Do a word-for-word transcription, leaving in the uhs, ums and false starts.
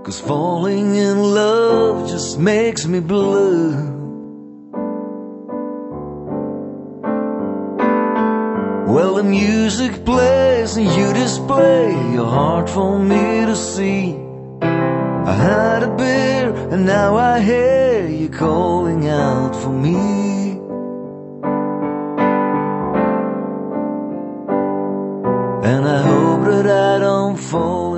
'cause falling in love just makes me blue. Well, the music plays and you display your heart for me to see. I had a beer and now I hear you calling out for me. And I hope that I don't fall